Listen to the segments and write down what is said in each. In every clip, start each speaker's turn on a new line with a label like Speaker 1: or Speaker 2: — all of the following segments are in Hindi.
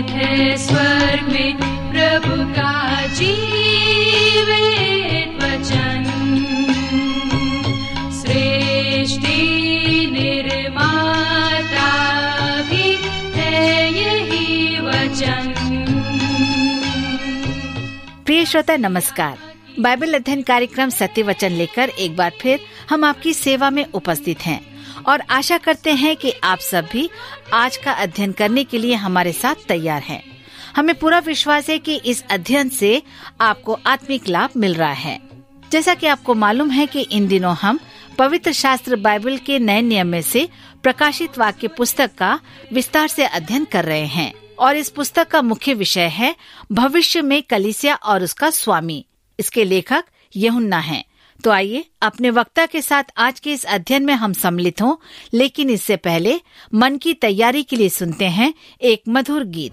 Speaker 1: है स्वर्ग में प्रभु का जीवित वचन। सृष्टि निर्माता भी है यही वचन।
Speaker 2: प्रिय श्रोता नमस्कार। बाइबल अध्ययन कार्यक्रम सत्य वचन लेकर एक बार फिर हम आपकी सेवा में उपस्थित हैं और आशा करते हैं कि आप सब भी आज का अध्ययन करने के लिए हमारे साथ तैयार हैं। हमें पूरा विश्वास है कि इस अध्ययन से आपको आत्मिक लाभ मिल रहा है। जैसा कि आपको मालूम है कि इन दिनों हम पवित्र शास्त्र बाइबल के नए नियम में से प्रकाशित वाक्य पुस्तक का विस्तार से अध्ययन कर रहे हैं और इस पुस्तक का मुख्य विषय है भविष्य में कलीसिया और उसका स्वामी। इसके लेखक यूहन्ना हैं। तो आइए अपने वक्ता के साथ आज के इस अध्ययन में हम सम्मिलित हों, लेकिन इससे पहले मन की तैयारी के लिए सुनते हैं एक मधुर गीत।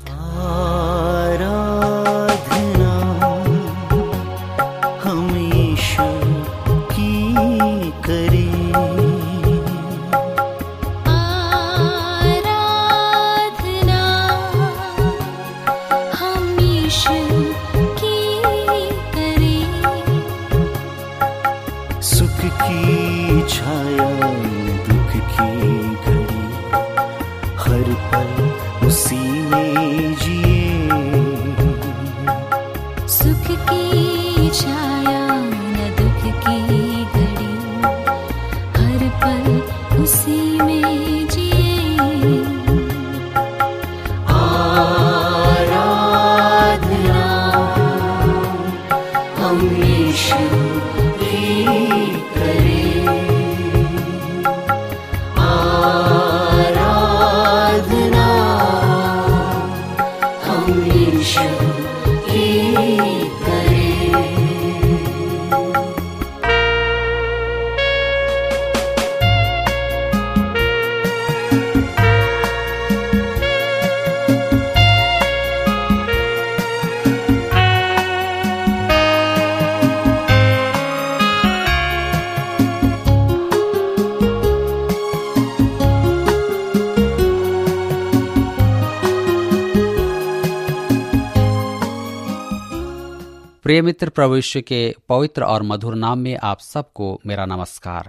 Speaker 3: प्रिय मित्र, प्रभु यीशु के पवित्र और मधुर नाम में आप सबको मेरा नमस्कार।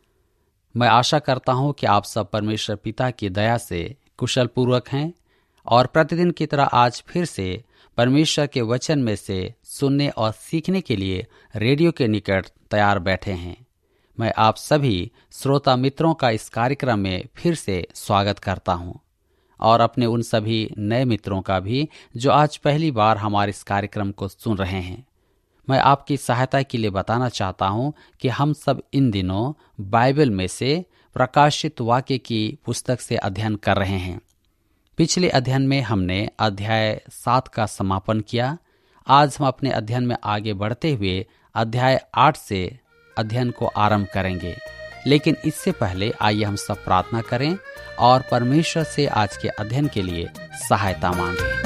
Speaker 3: मैं आशा करता हूं कि आप सब परमेश्वर पिता की दया से कुशल पूर्वक हैं और प्रतिदिन की तरह आज फिर से परमेश्वर के वचन में से सुनने और सीखने के लिए रेडियो के निकट तैयार बैठे हैं। मैं आप सभी श्रोता मित्रों का इस कार्यक्रम में फिर से स्वागत करता हूं और अपने उन सभी नए मित्रों का भी जो आज पहली बार हमारे इस कार्यक्रम को सुन रहे हैं। मैं आपकी सहायता के लिए बताना चाहता हूं कि हम सब इन दिनों बाइबल में से प्रकाशित वाक्य की पुस्तक से अध्ययन कर रहे हैं। पिछले अध्ययन में हमने अध्याय 7 का समापन किया। आज हम अपने अध्ययन में आगे बढ़ते हुए अध्याय 8 से अध्ययन को आरंभ करेंगे, लेकिन इससे पहले आइए हम सब प्रार्थना करें और परमेश्वर से आज के अध्ययन के लिए सहायता मांगें।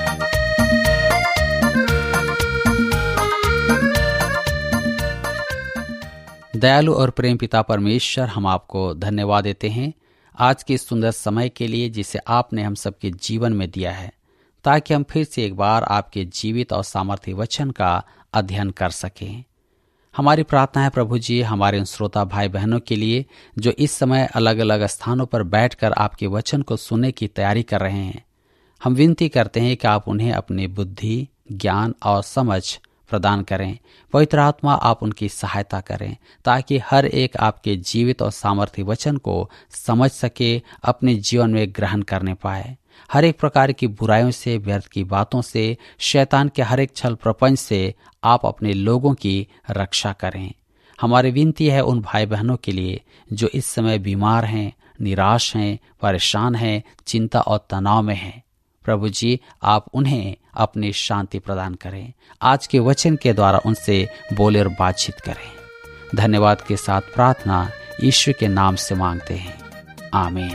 Speaker 3: दयालु और प्रेम पिता परमेश्वर, हम आपको धन्यवाद देते हैं आज के सुंदर समय के लिए जिसे आपने हम सबके जीवन में दिया है, ताकि हम फिर से एक बार आपके जीवित और सामर्थ्य वचन का अध्ययन कर सकें। हमारी प्रार्थना है प्रभु जी, हमारे उन श्रोता भाई बहनों के लिए जो इस समय अलग अलग स्थानों पर बैठकर आपके वचन को सुनने की तैयारी कर रहे हैं। हम विनती करते हैं कि आप उन्हें अपनी बुद्धि, ज्ञान और समझ प्रदान करें। पवित्र आत्मा आप उनकी सहायता करें ताकि हर एक आपके जीवित और सामर्थ्य वचन को समझ सके, अपने जीवन में ग्रहण करने पाए। हर एक प्रकार की बुराइयों से, व्यर्थ की बातों से, शैतान के हर एक छल प्रपंच से आप अपने लोगों की रक्षा करें। हमारी विनती है उन भाई बहनों के लिए जो इस समय बीमार हैं, निराश हैं, परेशान हैं, चिंता और तनाव में हैं। प्रभु जी, आप उन्हें अपनी शांति प्रदान करें। आज के वचन के द्वारा उनसे बोले और बातचीत करें। धन्यवाद के साथ प्रार्थना यीशु के नाम से मांगते हैं, आमीन।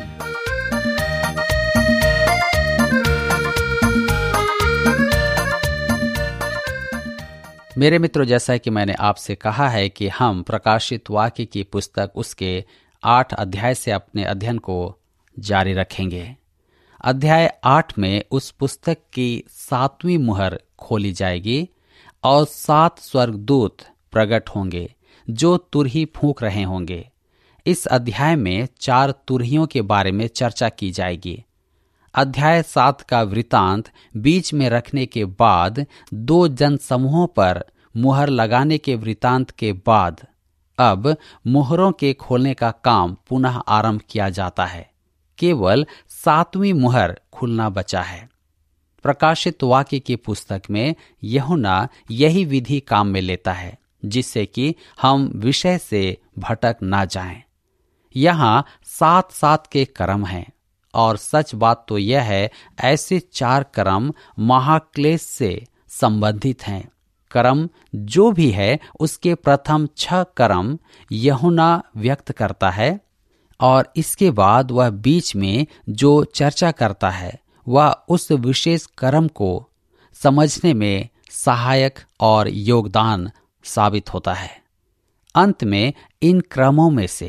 Speaker 3: मेरे मित्रों, जैसा कि मैंने आपसे कहा है कि हम प्रकाशित वाक्य की पुस्तक उसके 8 अध्याय से अपने अध्ययन को जारी रखेंगे। अध्याय 8 में उस पुस्तक की 7वीं मुहर खोली जाएगी और 7 स्वर्गदूत प्रकट होंगे जो तुरही फूंक रहे होंगे। इस अध्याय में 4 तुरहियों के बारे में चर्चा की जाएगी। अध्याय 7 का वृतांत बीच में रखने के बाद 2 जनसमूहों पर मुहर लगाने के वृतांत के बाद अब मुहरों के खोलने का काम पुनः आरंभ किया जाता है। केवल 7वीं मुहर खुलना बचा है। प्रकाशित वाक्य की पुस्तक में यूहन्ना यही विधि काम में लेता है, जिससे कि हम विषय से भटक ना जाएं। यहाँ 7-7 के क्रम हैं और सच बात तो यह है, ऐसे 4 क्रम महाक्लेश से संबंधित हैं। क्रम जो भी है उसके प्रथम 6 क्रम यूहन्ना व्यक्त करता है और इसके बाद वह बीच में जो चर्चा करता है वह उस विशेष क्रम को समझने में सहायक और योगदान साबित होता है। अंत में इन क्रमों में से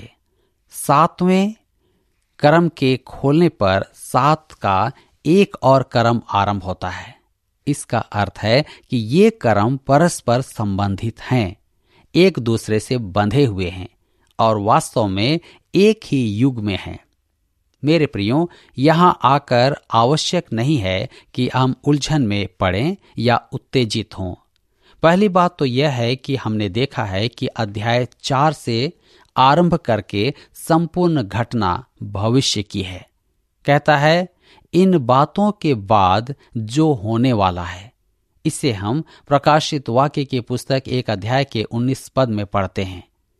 Speaker 3: 7वें क्रम के खोलने पर 7 का एक और क्रम आरंभ होता है। इसका अर्थ है कि ये क्रम परस्पर संबंधित हैं, एक दूसरे से बंधे हुए हैं और वास्तव में एक ही युग में हैं। मेरे प्रियो, यहाँ आकर आवश्यक नहीं है कि हम उलझन में पड़ें या उत्तेजित हों। पहली बात तो यह है कि हमने देखा है कि अध्याय 4 से आरंभ करके संपूर्ण घटना भविष्य की है। कहता है इन बातों के बाद जो होने वाला है। इसे हम प्रकाशित वाक्य की पुस्तक 1 अध्याय के 19 पद में पढ़ते हैं।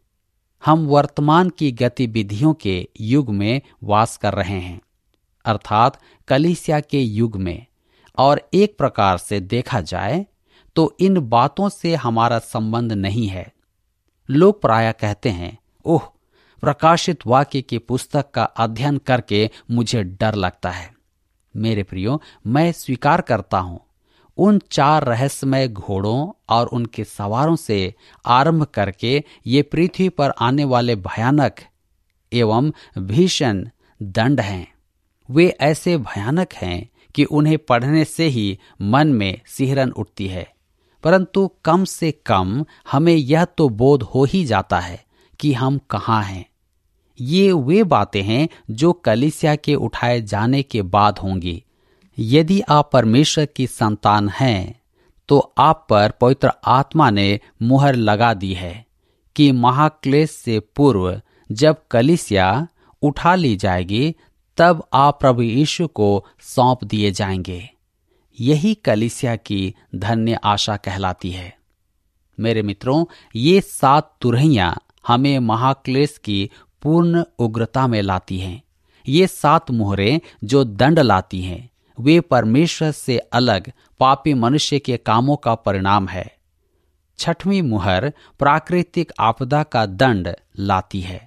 Speaker 3: हम वर्तमान की गतिविधियों के युग में वास कर रहे हैं, अर्थात कलीसिया के युग में। और एक प्रकार से देखा जाए तो इन बातों से हमारा संबंध नहीं है। लोग प्रायः कहते हैं, ओह, प्रकाशित वाक्य की पुस्तक का अध्ययन करके मुझे डर लगता है। मेरे प्रियो, मैं स्वीकार करता हूं, उन 4 रहस्यमय घोड़ों और उनके सवारों से आरंभ करके ये पृथ्वी पर आने वाले भयानक एवं भीषण दंड हैं। वे ऐसे भयानक हैं कि उन्हें पढ़ने से ही मन में सिहरन उठती है, परंतु कम से कम हमें यह तो बोध हो ही जाता है कि हम कहाँ हैं। ये वे बातें हैं जो कलीसिया के उठाए जाने के बाद होंगी। यदि आप परमेश्वर की संतान हैं तो आप पर पवित्र आत्मा ने मुहर लगा दी है कि महाक्लेश से पूर्व जब कलीसिया उठा ली जाएगी तब आप प्रभु यीशु को सौंप दिए जाएंगे। यही कलीसिया की धन्य आशा कहलाती है। मेरे मित्रों, ये 7 तुरहियां हमें महाक्लेश की पूर्ण उग्रता में लाती हैं। ये 7 मुहरें जो दंड लाती हैं, वे परमेश्वर से अलग पापी मनुष्य के कामों का परिणाम है। 6वीं मुहर प्राकृतिक आपदा का दंड लाती है।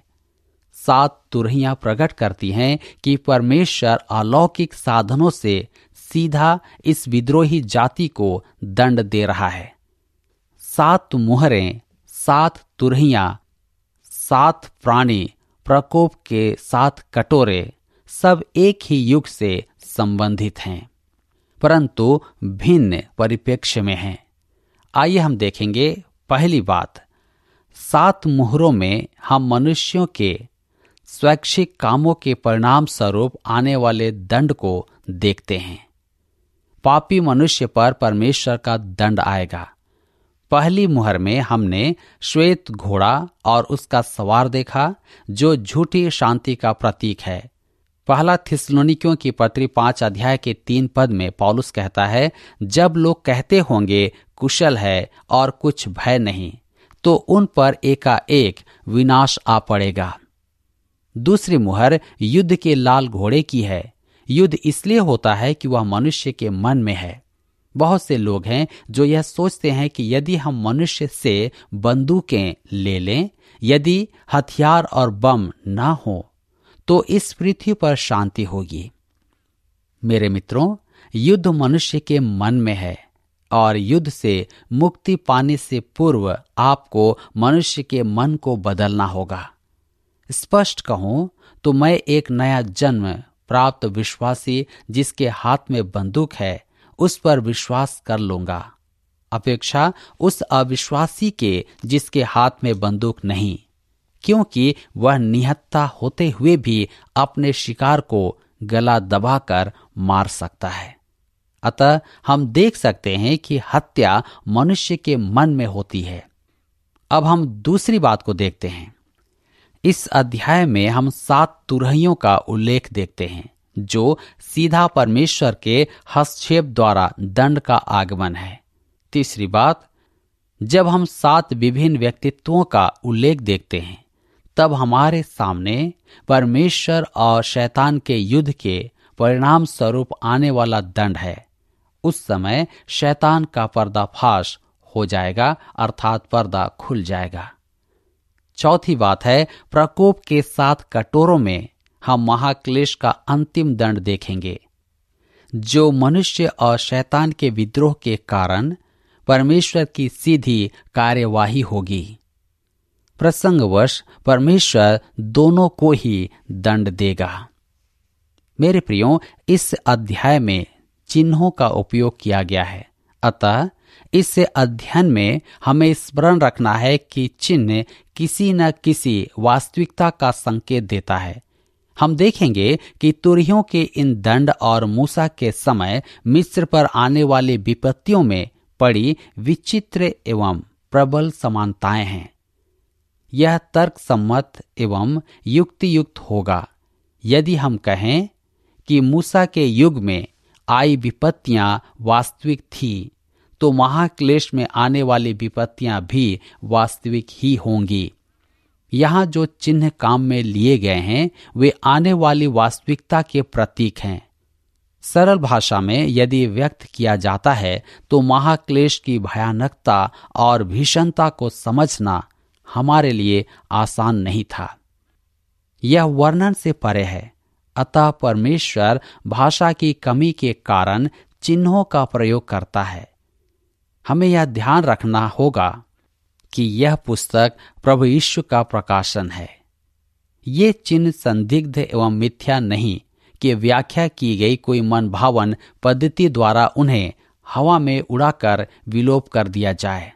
Speaker 3: 7 तुरहियां प्रकट करती हैं कि परमेश्वर अलौकिक साधनों से सीधा इस विद्रोही जाति को दंड दे रहा है। 7 मुहरें, 7 तुरहियां, 7 प्राणी, प्रकोप के 7 कटोरे सब एक ही युग से संबंधित हैं, परंतु भिन्न परिप्रेक्ष्य में हैं। आइए हम देखेंगे। पहली बात, 7 मुहरों में हम मनुष्यों के स्वैच्छिक कामों के परिणाम स्वरूप आने वाले दंड को देखते हैं। पापी मनुष्य पर परमेश्वर का दंड आएगा। पहली मुहर में हमने श्वेत घोड़ा और उसका सवार देखा जो झूठी शांति का प्रतीक है। पहला थिस्सलुनीकियों की पत्री 5 अध्याय के 3 पद में पौलुस कहता है, जब लोग कहते होंगे कुशल है और कुछ भय नहीं, तो उन पर एकाएक विनाश आ पड़ेगा। दूसरी मुहर युद्ध के लाल घोड़े की है। युद्ध इसलिए होता है कि वह मनुष्य के मन में है। बहुत से लोग हैं जो यह सोचते हैं कि यदि हम मनुष्य से बंदूकें ले लें, यदि हथियार और बम ना हो तो इस पृथ्वी पर शांति होगी। मेरे मित्रों, युद्ध मनुष्य के मन में है और युद्ध से मुक्ति पाने से पूर्व आपको मनुष्य के मन को बदलना होगा। स्पष्ट कहूं तो मैं एक नया जन्म प्राप्त विश्वासी जिसके हाथ में बंदूक है उस पर विश्वास कर लूंगा, अपेक्षा उस अविश्वासी के जिसके हाथ में बंदूक नहीं, क्योंकि वह निहत्था होते हुए भी अपने शिकार को गला दबाकर मार सकता है। अतः हम देख सकते हैं कि हत्या मनुष्य के मन में होती है। अब हम दूसरी बात को देखते हैं। इस अध्याय में हम 7 तुरहियों का उल्लेख देखते हैं, जो सीधा परमेश्वर के हस्तक्षेप द्वारा दंड का आगमन है। तीसरी बात, जब हम 7 विभिन्न व्यक्तित्वों का उल्लेख देखते हैं, तब हमारे सामने परमेश्वर और शैतान के युद्ध के परिणाम स्वरूप आने वाला दंड है। उस समय शैतान का पर्दाफाश हो जाएगा, अर्थात पर्दा खुल जाएगा। चौथी बात है, प्रकोप के 7 कटोरों में हम महाक्लेश का अंतिम दंड देखेंगे, जो मनुष्य और शैतान के विद्रोह के कारण परमेश्वर की सीधी कार्यवाही होगी। प्रसंगवश परमेश्वर दोनों को ही दंड देगा। मेरे प्रियो, इस अध्याय में चिन्हों का उपयोग किया गया है। अतः इस अध्ययन में हमें स्मरण रखना है कि चिन्ह किसी न किसी वास्तविकता का संकेत देता है। हम देखेंगे कि तुरहियों के इन दंड और मूसा के समय मिस्र पर आने वाली विपत्तियों में पड़ी विचित्र एवं प्रबल समानताएं हैं। यह तर्कसम्मत एवं युक्तियुक्त होगा यदि हम कहें कि मूसा के युग में आई विपत्तियां वास्तविक थी, तो महाक्लेश में आने वाली विपत्तियां भी वास्तविक ही होंगी। यहाँ जो चिन्ह काम में लिए गए हैं वे आने वाली वास्तविकता के प्रतीक हैं। सरल भाषा में यदि व्यक्त किया जाता है तो महाक्लेश की भयानकता और भीषणता को समझना हमारे लिए आसान नहीं था। यह वर्णन से परे है। अतः परमेश्वर भाषा की कमी के कारण चिन्हों का प्रयोग करता है। हमें यह ध्यान रखना होगा कि यह पुस्तक प्रभु यीशु का प्रकाशन है। ये चिन्ह संदिग्ध एवं मिथ्या नहीं कि व्याख्या की गई कोई मनभावन पद्धति द्वारा उन्हें हवा में उड़ाकर विलोप कर दिया जाए।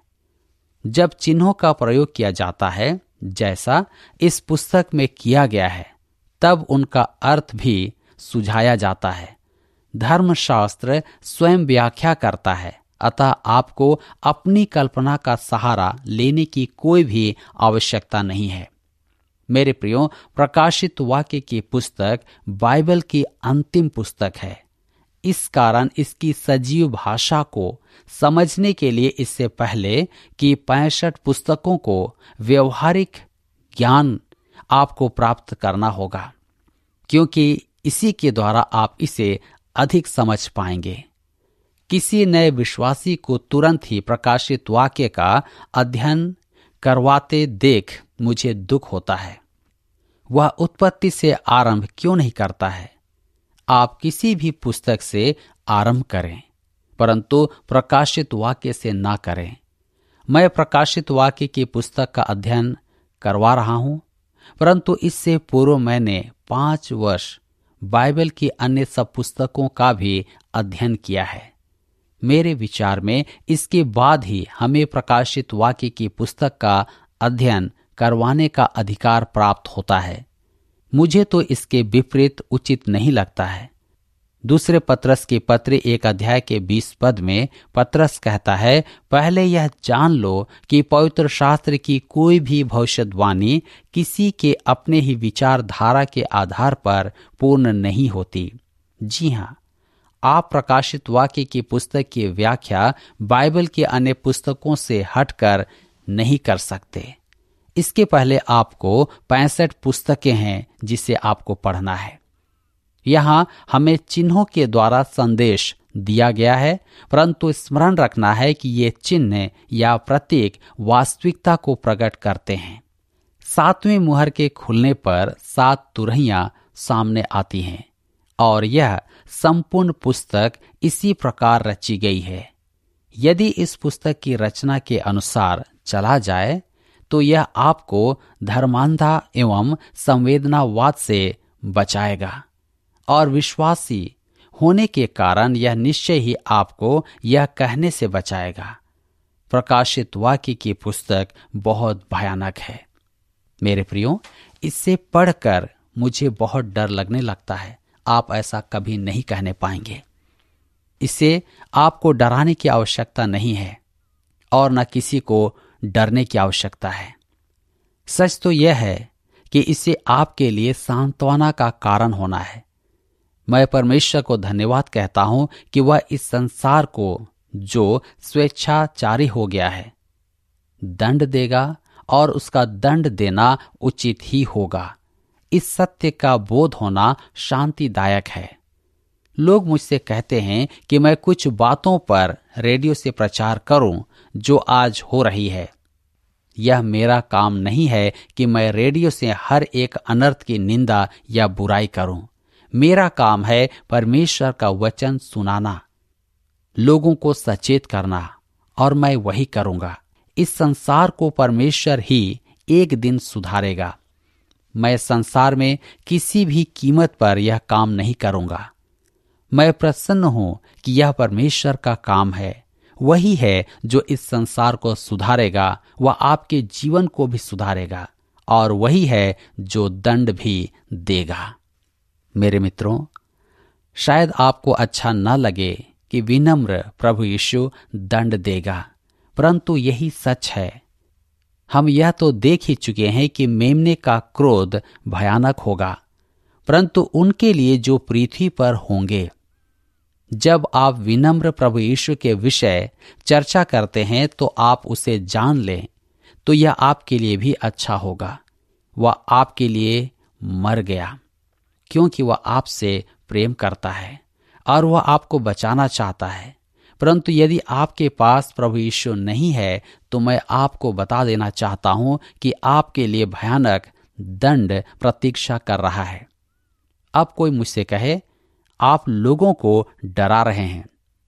Speaker 3: जब चिन्हों का प्रयोग किया जाता है, जैसा इस पुस्तक में किया गया है, तब उनका अर्थ भी सुझाया जाता है। धर्मशास्त्र स्वयं व्याख्या करता है, अतः आपको अपनी कल्पना का सहारा लेने की कोई भी आवश्यकता नहीं है। मेरे प्रियो, प्रकाशित वाक्य की पुस्तक बाइबल की अंतिम पुस्तक है। इस कारण इसकी सजीव भाषा को समझने के लिए इससे पहले कि 65 पुस्तकों को व्यवहारिक ज्ञान आपको प्राप्त करना होगा, क्योंकि इसी के द्वारा आप इसे अधिक समझ पाएंगे। किसी नए विश्वासी को तुरंत ही प्रकाशित वाक्य का अध्ययन करवाते देख मुझे दुख होता है। वह उत्पत्ति से आरंभ क्यों नहीं करता है? आप किसी भी पुस्तक से आरंभ करें, परंतु प्रकाशित वाक्य से ना करें। मैं प्रकाशित वाक्य की पुस्तक का अध्ययन करवा रहा हूं, परंतु इससे पूर्व मैंने 5 वर्ष बाइबल की अन्य सब पुस्तकों का भी अध्ययन किया है। मेरे विचार में इसके बाद ही हमें प्रकाशित वाक्य की पुस्तक का अध्ययन करवाने का अधिकार प्राप्त होता है। मुझे तो इसके विपरीत उचित नहीं लगता है। दूसरे पत्रस की पत्र 1 अध्याय के 20 पद में पत्रस कहता है, पहले यह जान लो कि पवित्र शास्त्र की कोई भी भविष्यवाणी किसी के अपने ही विचारधारा के आधार पर पूर्ण नहीं होती। जी हाँ, आप प्रकाशित वाक्य की पुस्तक की व्याख्या बाइबल की अन्य पुस्तकों से हटकर नहीं कर सकते। इसके पहले आपको 65 पुस्तकें हैं जिसे आपको पढ़ना है। यहाँ हमें चिन्हों के द्वारा संदेश दिया गया है, परंतु स्मरण रखना है कि ये चिन्ह या प्रतीक वास्तविकता को प्रकट करते हैं। 7वें मुहर के खुलने पर 7 तुरहियां सामने आती हैं और यह संपूर्ण पुस्तक इसी प्रकार रची गई है। यदि इस पुस्तक की रचना के अनुसार चला जाए तो यह आपको धर्मांधा एवं संवेदनावाद से बचाएगा। और विश्वासी होने के कारण यह निश्चय ही आपको यह कहने से बचाएगा। प्रकाशित वाक्य की पुस्तक बहुत भयानक है मेरे प्रियो। इससे पढ़कर मुझे बहुत डर लगने लगता है। आप ऐसा कभी नहीं कहने पाएंगे। इससे आपको डराने की आवश्यकता नहीं है और न किसी को डरने की आवश्यकता है। सच तो यह है कि इससे आपके लिए सांत्वना का कारण होना है। मैं परमेश्वर को धन्यवाद कहता हूं कि वह इस संसार को, जो स्वेच्छाचारी हो गया है, दंड देगा और उसका दंड देना उचित ही होगा। इस सत्य का बोध होना शांतिदायक है। लोग मुझसे कहते हैं कि मैं कुछ बातों पर रेडियो से प्रचार करूं जो आज हो रही है। यह मेरा काम नहीं है कि मैं रेडियो से हर एक अनर्थ की निंदा या बुराई करूं। मेरा काम है परमेश्वर का वचन सुनाना, लोगों को सचेत करना, और मैं वही करूंगा। इस संसार को परमेश्वर ही एक दिन सुधारेगा। मैं संसार में किसी भी कीमत पर यह काम नहीं करूंगा। मैं प्रसन्न हूं कि यह परमेश्वर का काम है। वही है जो इस संसार को सुधारेगा, वह आपके जीवन को भी सुधारेगा, और वही है जो दंड भी देगा। मेरे मित्रों, शायद आपको अच्छा न लगे कि विनम्र प्रभु यीशु दंड देगा, परंतु यही सच है। हम यह तो देख ही चुके हैं कि मेमने का क्रोध भयानक होगा, परंतु उनके लिए जो पृथ्वी पर होंगे। जब आप विनम्र प्रभु यीशु के विषय चर्चा करते हैं तो आप उसे जान लें, तो यह आपके लिए भी अच्छा होगा। वह आपके लिए मर गया क्योंकि वह आपसे प्रेम करता है और वह आपको बचाना चाहता है। परंतु यदि आपके पास प्रभु यीशु नहीं है तो मैं आपको बता देना चाहता हूं कि आपके लिए भयानक दंड प्रतीक्षा कर रहा है। अब कोई मुझसे कहे, आप लोगों को डरा रहे हैं।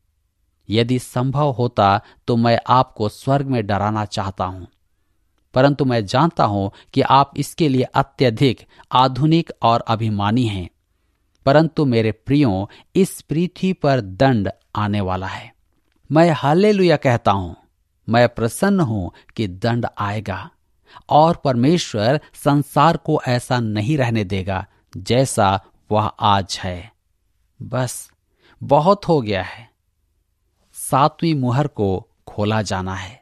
Speaker 3: यदि संभव होता तो मैं आपको स्वर्ग में डराना चाहता हूं, परंतु मैं जानता हूं कि आप इसके लिए अत्यधिक आधुनिक और अभिमानी हैं। परंतु मेरे प्रियो, इस पृथ्वी पर दंड आने वाला है। मैं हालेलुया कहता हूं। मैं प्रसन्न हूं कि दंड आएगा और परमेश्वर संसार को ऐसा नहीं रहने देगा जैसा वह आज है। बस बहुत हो गया है। 7वीं मुहर को खोला जाना है।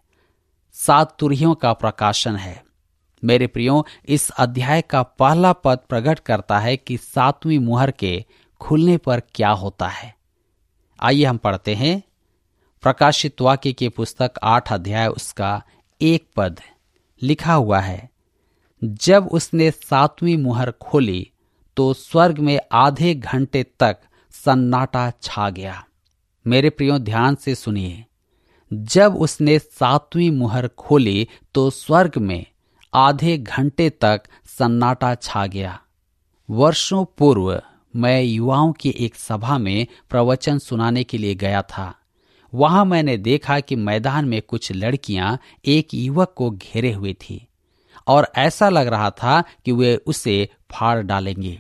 Speaker 3: 7 तुरहियों का प्रकाशन है। मेरे प्रियो, इस अध्याय का पहला पद प्रकट करता है कि 7वीं मुहर के खुलने पर क्या होता है। आइए हम पढ़ते हैं। प्रकाशित वाक्य की पुस्तक 8 अध्याय उसका 1 पद लिखा हुआ है। जब उसने 7वीं मुहर खोली तो स्वर्ग में आधे घंटे तक सन्नाटा छा गया। मेरे प्रियो, ध्यान से सुनिए। जब उसने 7वीं मुहर खोली तो स्वर्ग में आधे घंटे तक सन्नाटा छा गया। वर्षों पूर्व मैं युवाओं की एक सभा में प्रवचन सुनाने के लिए गया था। वहां मैंने देखा कि मैदान में कुछ लड़कियां एक युवक को घेरे हुए थी और ऐसा लग रहा था कि वे उसे फाड़ डालेंगे।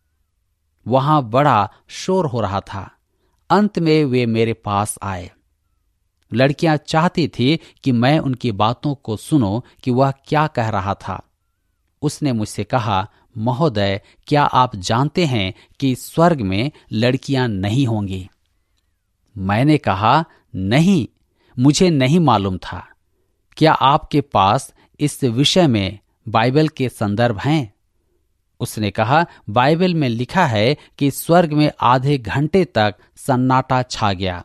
Speaker 3: वहां बड़ा शोर हो रहा था। अंत में वे मेरे पास आए। लड़कियां चाहती थी कि मैं उनकी बातों को सुनो कि वह क्या कह रहा था। उसने मुझसे कहा, महोदय, क्या आप जानते हैं कि स्वर्ग में लड़कियां नहीं होंगी? मैंने कहा, नहीं, मुझे नहीं मालूम था। क्या आपके पास इस विषय में बाइबल के संदर्भ हैं? उसने कहा, बाइबल में लिखा है कि स्वर्ग में आधे घंटे तक सन्नाटा छा गया।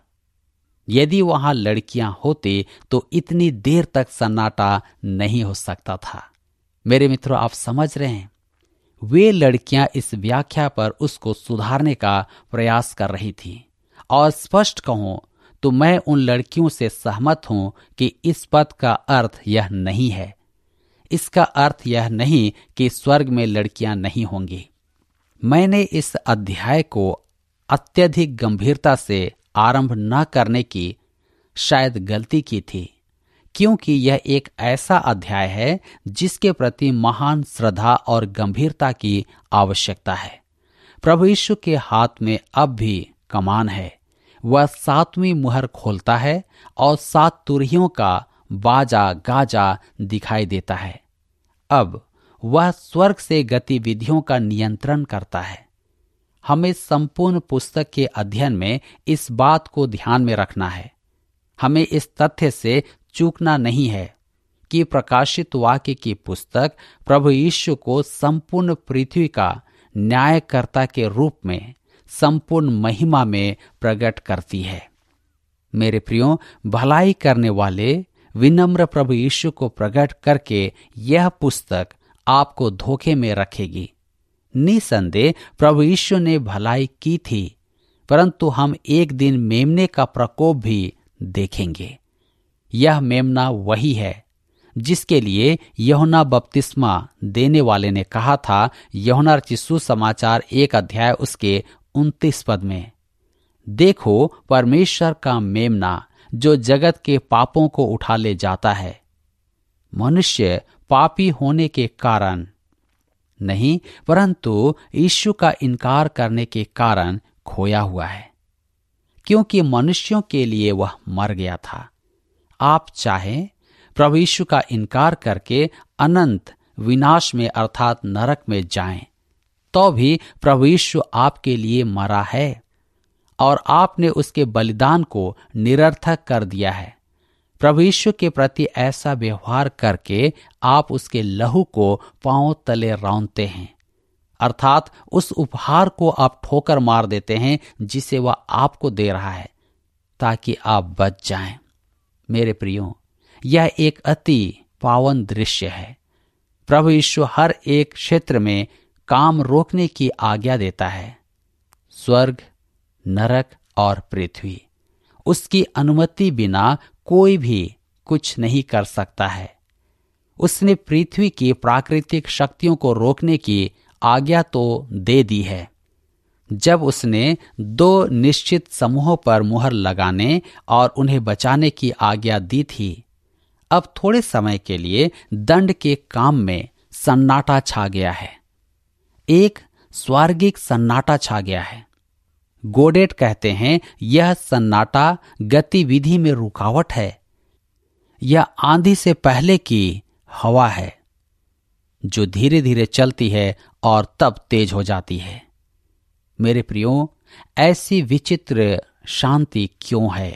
Speaker 3: यदि वहां लड़कियां होती तो इतनी देर तक सन्नाटा नहीं हो सकता था। मेरे मित्रों, आप समझ रहे हैं, वे लड़कियां इस व्याख्या पर उसको सुधारने का प्रयास कर रही थी। और स्पष्ट कहूं तो मैं उन लड़कियों से सहमत हूं कि इस पद का अर्थ यह नहीं है। इसका अर्थ यह नहीं कि स्वर्ग में लड़कियां नहीं होंगी। मैंने इस अध्याय को अत्यधिक गंभीरता से आरंभ न करने की शायद गलती की थी, क्योंकि यह एक ऐसा अध्याय है जिसके प्रति महान श्रद्धा और गंभीरता की आवश्यकता है। प्रभु यीशु के हाथ में अब भी कमान है। वह 7वीं मुहर खोलता है और 7 तुरहियों का बाजा गाजा दिखाई देता है। अब वह स्वर्ग से गतिविधियों का नियंत्रण करता है। हमें संपूर्ण पुस्तक के अध्ययन में इस बात को ध्यान में रखना है। हमें इस तथ्य से चूकना नहीं है कि प्रकाशित वाक्य की पुस्तक प्रभु यीशु को संपूर्ण पृथ्वी का न्यायकर्ता के रूप में संपूर्ण महिमा में प्रकट करती है। मेरे प्रियो, भलाई करने वाले विनम्र प्रभु यीशु को प्रकट करके यह पुस्तक आपको धोखे में रखेगी। निसंदेह प्रभु यीशु ने भलाई की थी, परंतु हम एक दिन मेमने का प्रकोप भी देखेंगे। यह मेमना वही है जिसके लिए यूहन्ना बपतिस्मा देने वाले ने कहा था, यूहन्ना रचित सुसमाचार 1 अध्याय उसके 29 पद में, देखो परमेश्वर का मेमना जो जगत के पापों को उठा ले जाता है। मनुष्य पापी होने के कारण नहीं, परंतु यीशु का इनकार करने के कारण खोया हुआ है, क्योंकि मनुष्यों के लिए वह मर गया था। आप चाहें प्रभु यीशु का इनकार करके अनंत विनाश में अर्थात नरक में जाएं, तो भी प्रभु यीशु आपके लिए मरा है और आपने उसके बलिदान को निरर्थक कर दिया है। प्रभु यीशु के प्रति ऐसा व्यवहार करके आप उसके लहू को पांव तले रौंदते हैं, अर्थात उस उपहार को आप ठोकर मार देते हैं जिसे वह आपको दे रहा है ताकि आप बच जाएं। मेरे प्रियो, यह एक अति पावन दृश्य है। प्रभु यीशु हर एक क्षेत्र में काम रोकने की आज्ञा देता है। स्वर्ग, नरक और पृथ्वी, उसकी अनुमति बिना कोई भी कुछ नहीं कर सकता है। उसने पृथ्वी की प्राकृतिक शक्तियों को रोकने की आज्ञा तो दे दी है। जब उसने 2 निश्चित समूहों पर मुहर लगाने और उन्हें बचाने की आज्ञा दी थी, अब थोड़े समय के लिए दंड के काम में सन्नाटा छा गया है। एक स्वर्गिक सन्नाटा छा गया है। गोडेट कहते हैं, यह सन्नाटा गतिविधि में रुकावट है। यह आंधी से पहले की हवा है जो धीरे धीरे चलती है और तब तेज हो जाती है। मेरे प्रियो, ऐसी विचित्र शांति क्यों है?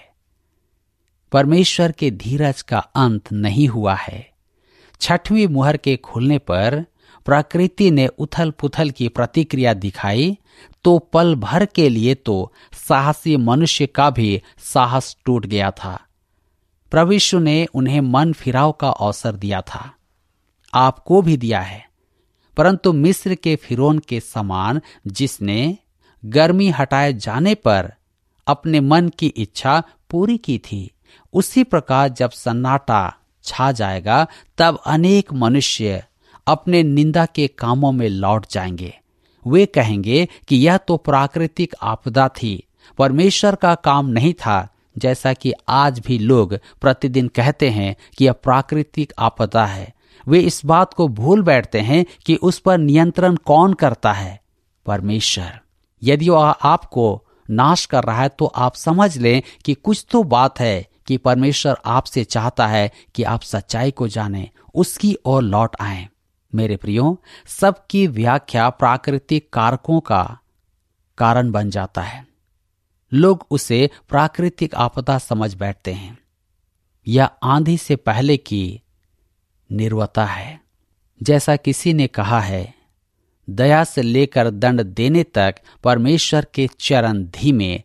Speaker 3: परमेश्वर के धीरज का अंत नहीं हुआ है। 6वीं मुहर के खुलने पर प्रकृति ने उथल पुथल की प्रतिक्रिया दिखाई तो पल भर के लिए तो साहसी मनुष्य का भी साहस टूट गया था। प्रभु यीशु ने उन्हें मन फिराव का अवसर दिया था, आपको भी दिया है, परंतु मिस्र के फिरौन के समान जिसने गर्मी हटाए जाने पर अपने मन की इच्छा पूरी की थी, उसी प्रकार जब सन्नाटा छा जाएगा तब अनेक मनुष्य अपने निंदा के कामों में लौट जाएंगे। वे कहेंगे कि यह तो प्राकृतिक आपदा थी, परमेश्वर का काम नहीं था, जैसा कि आज भी लोग प्रतिदिन कहते हैं कि यह प्राकृतिक आपदा है। वे इस बात को भूल बैठते हैं कि उस पर नियंत्रण कौन करता है? परमेश्वर। यदि वह आपको नाश कर रहा है तो आप समझ लें कि कुछ तो बात है कि परमेश्वर आपसे चाहता है कि आप सच्चाई को जानें, उसकी ओर लौट आएं। मेरे प्रियो, सबकी व्याख्या प्राकृतिक कारकों का कारण बन जाता है। लोग उसे प्राकृतिक आपदा समझ बैठते हैं। यह आंधी से पहले की निर्वता है। जैसा किसी ने कहा है, दया से लेकर दंड देने तक परमेश्वर के चरण धीमे,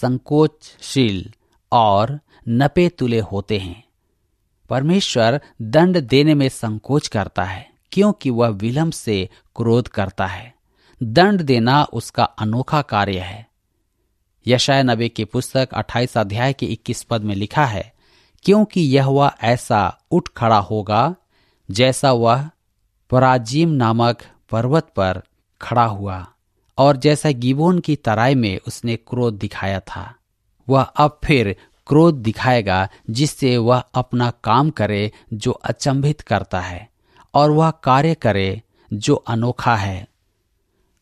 Speaker 3: संकोचशील और नपे तुले होते हैं। परमेश्वर दंड देने में संकोच करता है क्योंकि वह विलंब से क्रोध करता है। दंड देना उसका अनोखा कार्य है। यशायाह नबी की पुस्तक 28 अध्याय के 21 पद में लिखा है, क्योंकि यहोवा ऐसा उठ खड़ा होगा जैसा वह पराजीम नामक पर्वत पर खड़ा हुआ और जैसा गिबोन की तराई में उसने क्रोध दिखाया था, वह अब फिर क्रोध दिखाएगा जिससे वह अपना काम करे जो अचंभित करता है और वह कार्य करे जो अनोखा है।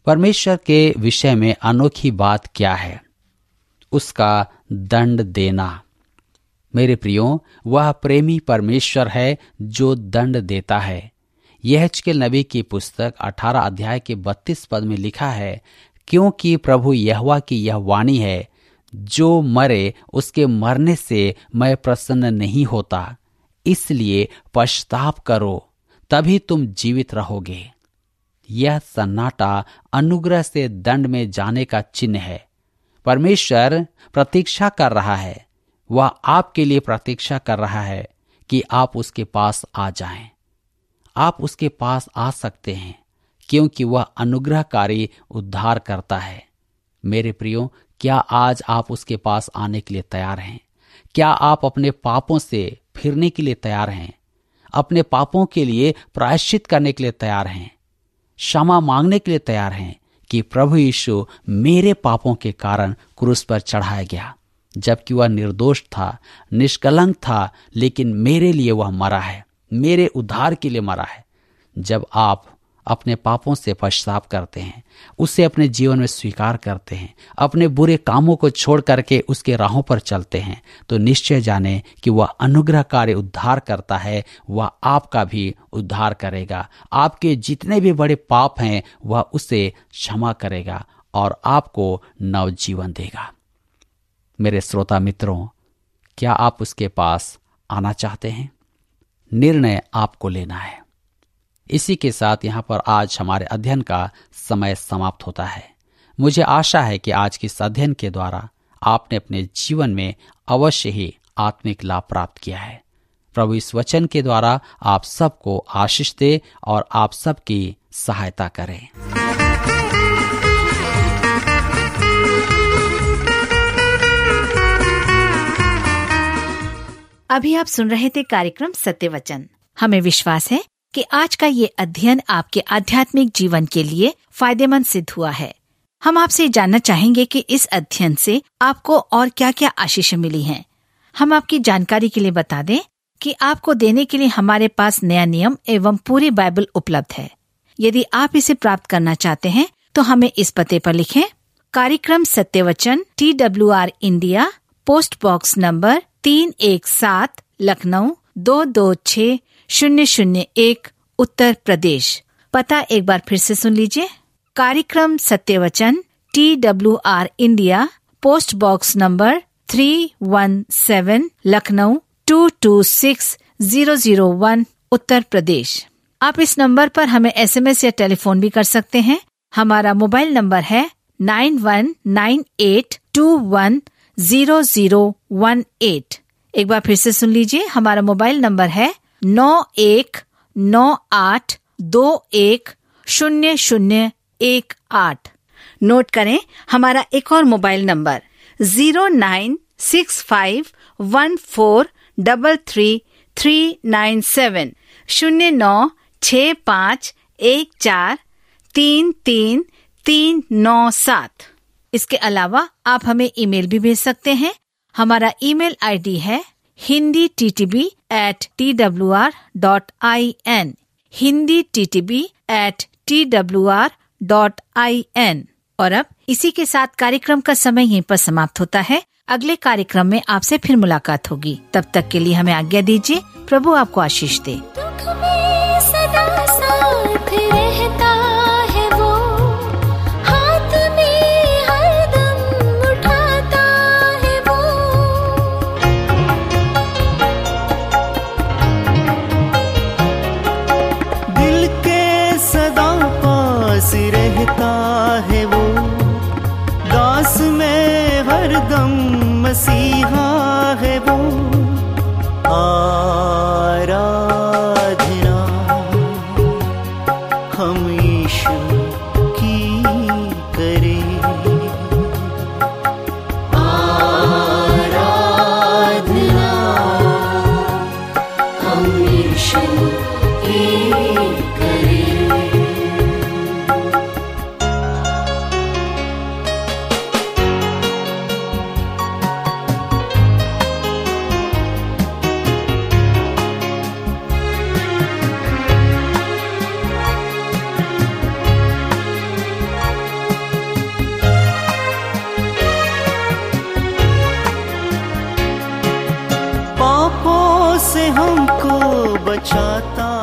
Speaker 3: परमेश्वर के विषय में अनोखी बात क्या है? उसका दंड देना। मेरे प्रियो, वह प्रेमी परमेश्वर है जो दंड देता है। यहेजकेल नबी की पुस्तक 18 अध्याय के 32 पद में लिखा है, क्योंकि प्रभु यहोवा की यह वाणी है, जो मरे उसके मरने से मैं प्रसन्न नहीं होता, इसलिए पश्चाताप करो, तभी तुम जीवित रहोगे। यह सन्नाटा अनुग्रह से दंड में जाने का चिन्ह है। परमेश्वर प्रतीक्षा कर रहा है, वह आपके लिए प्रतीक्षा कर रहा है कि आप उसके पास आ जाएं। आप उसके पास आ सकते हैं क्योंकि वह अनुग्रहकारी उद्धार करता है। मेरे प्रियो, क्या आज आप उसके पास आने के लिए तैयार हैं? क्या आप अपने पापों से फिरने के लिए तैयार हैं? अपने पापों के लिए प्रायश्चित करने के लिए तैयार हैं? क्षमा मांगने के लिए तैयार हैं कि प्रभु यीशु मेरे पापों के कारण क्रूस पर चढ़ाया गया, जबकि वह निर्दोष था, निष्कलंक था, लेकिन मेरे लिए वह मरा है, मेरे उद्धार के लिए मरा है। जब आप अपने पापों से पश्चाताप करते हैं, उसे अपने जीवन में स्वीकार करते हैं, अपने बुरे कामों को छोड़ करके उसके राहों पर चलते हैं, तो निश्चय जाने कि वह अनुग्रहकारी उद्धार करता है। वह आपका भी उद्धार करेगा। आपके जितने भी बड़े पाप हैं वह उसे क्षमा करेगा और आपको नवजीवन देगा। मेरे श्रोता मित्रों, क्या आप उसके पास आना चाहते हैं? निर्णय आपको लेना है। इसी के साथ यहाँ पर आज हमारे अध्ययन का समय समाप्त होता है। मुझे आशा है कि आज के इस अध्ययन के द्वारा आपने अपने जीवन में अवश्य ही आत्मिक लाभ प्राप्त किया है। प्रभु इस वचन के द्वारा आप सबको आशीष दे और आप सबकी सहायता करें।
Speaker 2: अभी आप सुन रहे थे कार्यक्रम सत्य वचन। हमें विश्वास है कि आज का ये अध्ययन आपके आध्यात्मिक जीवन के लिए फायदेमंद सिद्ध हुआ है। हम आपसे जानना चाहेंगे कि इस अध्ययन से आपको और क्या क्या आशीष मिली हैं। हम आपकी जानकारी के लिए बता दें कि आपको देने के लिए हमारे पास नया नियम एवं पूरी बाइबल उपलब्ध है। यदि आप इसे प्राप्त करना चाहते हैं तो हमें इस पते पर लिखें। कार्यक्रम Satya Vachan, TWR India, post box number 317, Lucknow 226001, Uttar Pradesh. पता एक बार फिर से सुन लीजिए। कार्यक्रम Satyavachan, TWR India, post box number 317, Lucknow 226001, Uttar Pradesh. आप इस नंबर पर हमें SMS या टेलीफोन भी कर सकते हैं। हमारा मोबाइल नंबर है 9198210018। एक बार फिर से सुन लीजिए। हमारा मोबाइल नंबर है 9198210018। नोट करें हमारा एक और मोबाइल नंबर 09651433397, 0965143397। इसके अलावा आप हमें ईमेल भी भेज सकते हैं। हमारा ईमेल आईडी है hinditb@twr.in, hinditb@twr.in। और अब इसी के साथ कार्यक्रम का समय यहीं पर समाप्त होता है। अगले कार्यक्रम में आपसे फिर मुलाकात होगी। तब तक के लिए हमें आज्ञा दीजिए। प्रभु आपको आशीष दे।
Speaker 4: दुख में सदा साथ रहता है वो, हाथ में हरदम उठाता है वो।
Speaker 5: दिल के सदा पास रहता है वो, दास में हरदम मसीहा है वो। आराधना हम यीशु की करें, आराधना हम यीशु की करें। से हमको बचाता